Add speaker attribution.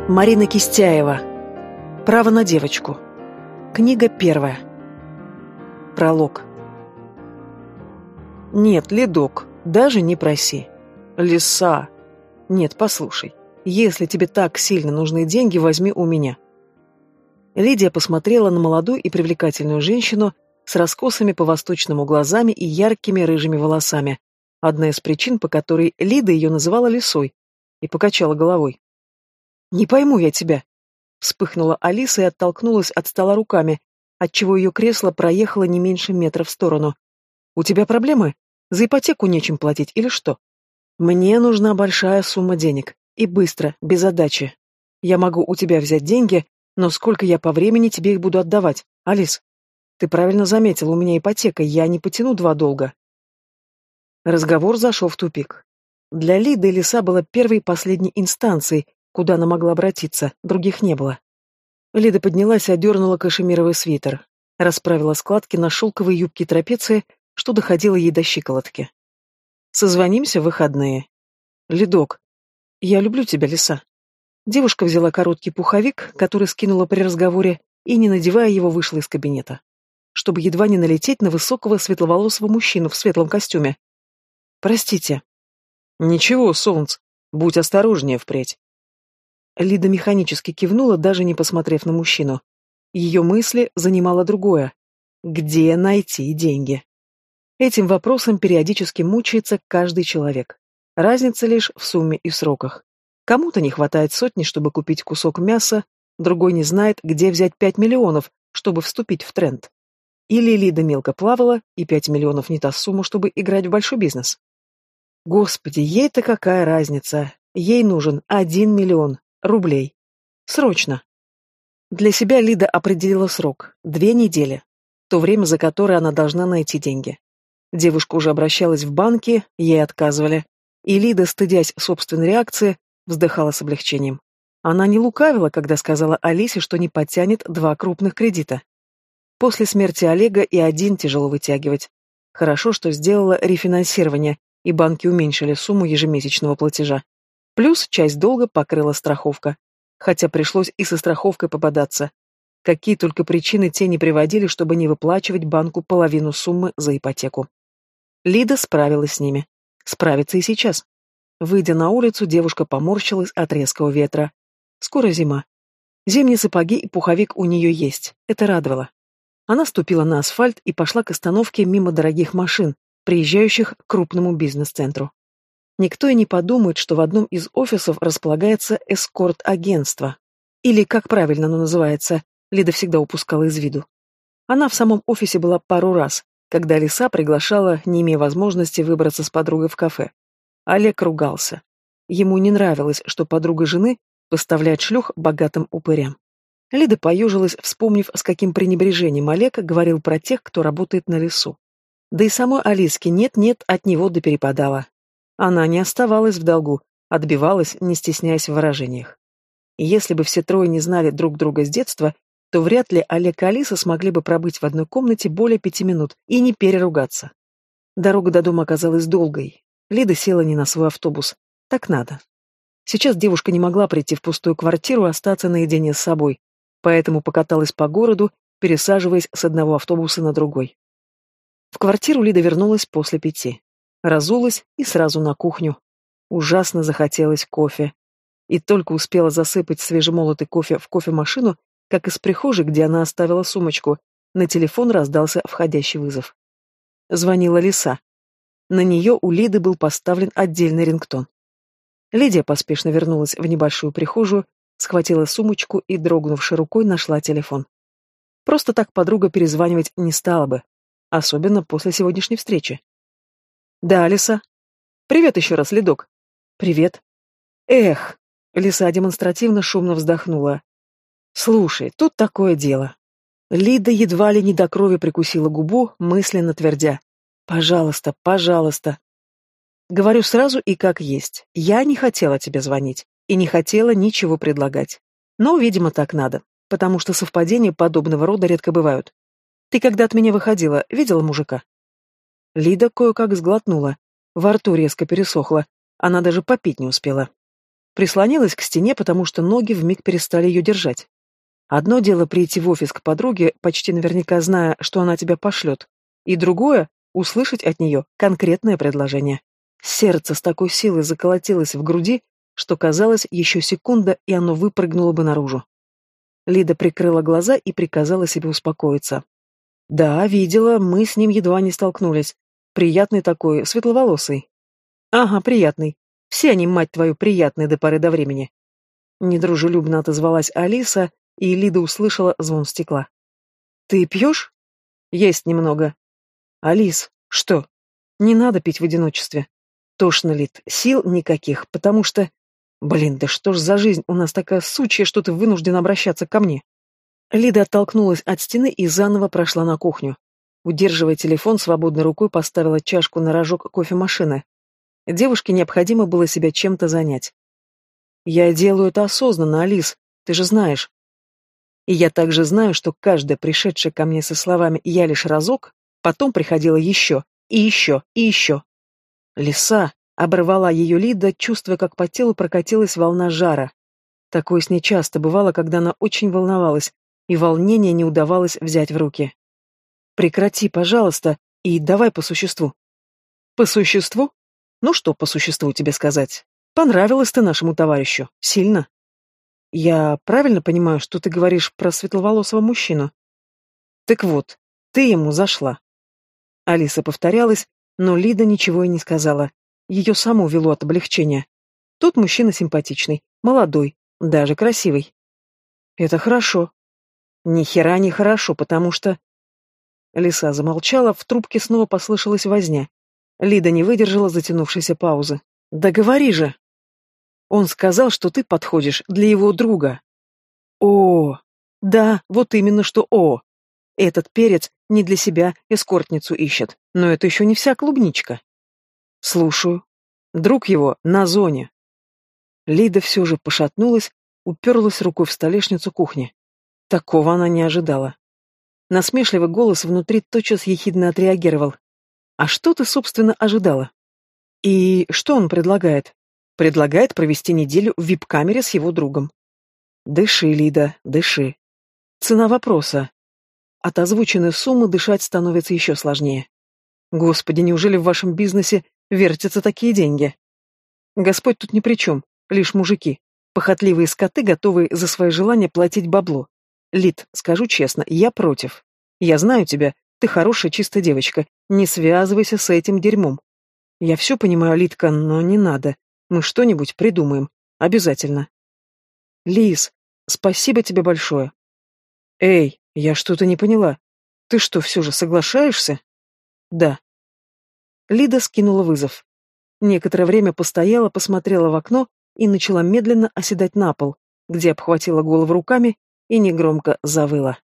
Speaker 1: Марина Кистяева. Право на девочку. Книга первая. Пролог. Нет, Ледок, даже не проси. Лиса. Нет, послушай. Если тебе так сильно нужны деньги, возьми у меня. Лидия посмотрела на молодую и привлекательную женщину с раскосыми по-восточному глазами и яркими рыжими волосами, одна из причин, по которой Лида ее называла лисой, и покачала головой. «Не пойму я тебя», — вспыхнула Алиса и оттолкнулась от стола руками, отчего ее кресло проехало не меньше метра в сторону. «У тебя проблемы? За ипотеку нечем платить или что?» «Мне нужна большая сумма денег. И быстро, без отдачи. Я могу у тебя взять деньги, но сколько я по времени тебе их буду отдавать? Алис, ты правильно заметила, у меня ипотека, я не потяну два долга». Разговор зашел в тупик. Для Лиды лиса была первой и последней инстанцией, куда она могла обратиться, других не было. Лида поднялась и одернула кашемировый свитер, расправила складки на шелковой юбке трапеции, что доходило ей до щиколотки. «Созвонимся в выходные. Ледок, я люблю тебя, лиса». Девушка взяла короткий пуховик, который скинула при разговоре, и, не надевая его, вышла из кабинета, чтобы едва не налететь на высокого светловолосого мужчину в светлом костюме. «Простите». «Ничего, солнце, будь осторожнее впредь». Лида механически кивнула, даже не посмотрев на мужчину. Ее мысли занимало другое. Где найти деньги? Этим вопросом периодически мучается каждый человек. Разница лишь в сумме и сроках. Кому-то не хватает сотни, чтобы купить кусок мяса, другой не знает, где взять 5 миллионов, чтобы вступить в тренд. Или Лида мелко плавала, и 5 миллионов не та сумма, чтобы играть в большой бизнес. Господи, ей-то какая разница? Ей нужен 1 миллион рублей. Срочно. Для себя Лида определила срок – 2 недели. То время, за которое она должна найти деньги. Девушка уже обращалась в банки, ей отказывали. И Лида, стыдясь собственной реакции, вздыхала с облегчением. Она не лукавила, когда сказала Алисе, что не потянет 2 крупных кредита. После смерти Олега и один тяжело вытягивать. Хорошо, что сделала рефинансирование, и банки уменьшили сумму ежемесячного платежа. Плюс часть долга покрыла страховка. Хотя пришлось и со страховкой попадаться. Какие только причины те не приводили, чтобы не выплачивать банку половину суммы за ипотеку. Лида справилась с ними. Справится и сейчас. Выйдя на улицу, девушка поморщилась от резкого ветра. Скоро зима. Зимние сапоги и пуховик у нее есть. Это радовало. Она ступила на асфальт и пошла к остановке мимо дорогих машин, приезжающих к крупному бизнес-центру. Никто и не подумает, что в одном из офисов располагается эскорт-агентство. Или, как правильно оно называется, Лида всегда упускала из виду. Она в самом офисе была пару раз, когда лиса приглашала, не имея возможности выбраться с подругой в кафе. Олег ругался. Ему не нравилось, что подруга жены поставляет шлюх богатым упырям. Лида поежилась, вспомнив, с каким пренебрежением Олег говорил про тех, кто работает на лесу. Да и самой Алиске нет-нет от него доперепадала. Она не оставалась в долгу, отбивалась, не стесняясь в выражениях. И если бы все трое не знали друг друга с детства, то вряд ли Олег и Алиса смогли бы пробыть в одной комнате более 5 минут и не переругаться. Дорога до дома оказалась долгой. Лида села не на свой автобус. Так надо. Сейчас девушка не могла прийти в пустую квартиру и остаться наедине с собой, поэтому покаталась по городу, пересаживаясь с одного автобуса на другой. В квартиру Лида вернулась после 5. Разулась и сразу на кухню. Ужасно захотелось кофе. И только успела засыпать свежемолотый кофе в кофемашину, как из прихожей, где она оставила сумочку, на телефон раздался входящий вызов. Звонила лиса. На нее у Лиды был поставлен отдельный рингтон. Лидия поспешно вернулась в небольшую прихожую, схватила сумочку и, дрогнувшей рукой, нашла телефон. Просто так подруга перезванивать не стала бы, особенно после сегодняшней встречи. «Да, лиса. Привет еще раз, Ледок». «Привет». «Эх», — лиса демонстративно шумно вздохнула. «Слушай, тут такое дело». Лида едва ли не до крови прикусила губу, мысленно твердя: «Пожалуйста, пожалуйста». Говорю сразу и как есть. Я не хотела тебе звонить и не хотела ничего предлагать. Но, видимо, так надо, потому что совпадения подобного рода редко бывают. Ты когда от меня выходила, видела мужика? Лида кое-как сглотнула. Во рту резко пересохло. Она даже попить не успела. Прислонилась к стене, потому что ноги вмиг перестали ее держать. Одно дело прийти в офис к подруге, почти наверняка зная, что она тебя пошлет, и другое — услышать от нее конкретное предложение. Сердце с такой силой заколотилось в груди, что казалось, еще секунда, и оно выпрыгнуло бы наружу. Лида прикрыла глаза и приказала себе успокоиться. Да, видела, мы с ним едва не столкнулись. Приятный такой, светловолосый. Ага, приятный. Все они, мать твою, приятные до поры до времени. Недружелюбно отозвалась Алиса, и Лида услышала звон стекла. Ты пьешь? Есть немного. Алис, что? Не надо пить в одиночестве. Тошно, Лид, сил никаких, потому что... Блин, да что ж за жизнь у нас такая сучья, что ты вынуждена обращаться ко мне? Лида оттолкнулась от стены и заново прошла на кухню. Удерживая телефон, свободной рукой поставила чашку на рожок кофемашины. Девушке необходимо было себя чем-то занять. «Я делаю это осознанно, Алис, ты же знаешь. И я также знаю, что каждая, пришедшая ко мне со словами «я лишь разок», потом приходила еще, и еще, и еще. Лиса, оборвала ее Лида, чувствуя, как по телу прокатилась волна жара. Такое с ней часто бывало, когда она очень волновалась, и волнение не удавалось взять в руки. «Прекрати, пожалуйста, и давай по существу». «По существу? Ну что по существу тебе сказать? Понравилась ты нашему товарищу. Сильно. Я правильно понимаю, что ты говоришь про светловолосого мужчину? Так вот, ты ему зашла». Алиса повторялась, но Лида ничего и не сказала. Ее саму вело от облегчения. Тот мужчина симпатичный, молодой, даже красивый. Это хорошо. Ни хера не хорошо, потому что... Лиса замолчала, в трубке снова послышалась возня. Лида не выдержала затянувшейся паузы. «Да говори же!» «Он сказал, что ты подходишь для его друга». «О, да, вот именно что «о». Этот перец не для себя эскортницу ищет, но это еще не вся клубничка». «Слушаю. Друг его на зоне». Лида все же пошатнулась, уперлась рукой в столешницу кухни. Такого она не ожидала. Насмешливый голос внутри тотчас ехидно отреагировал. «А что ты, собственно, ожидала?» «И что он предлагает?» «Предлагает провести неделю в вип-камере с его другом». «Дыши, Лида, дыши. Цена вопроса. От озвученной суммы дышать становится еще сложнее. Господи, неужели в вашем бизнесе вертятся такие деньги? Господь тут ни при чем, лишь мужики, похотливые скоты, готовые за свои желания платить бабло. Лид, скажу честно, я против. Я знаю тебя, ты хорошая, чистая девочка, не связывайся с этим дерьмом. Я все понимаю, Лидка, но не надо. Мы что-нибудь придумаем. Обязательно. Лиз, спасибо тебе большое. Эй, я что-то не поняла. Ты что, все же соглашаешься? Да. Лида скинула вызов. Некоторое время постояла, посмотрела в окно и начала медленно оседать на пол, где обхватила голову руками и негромко завыла.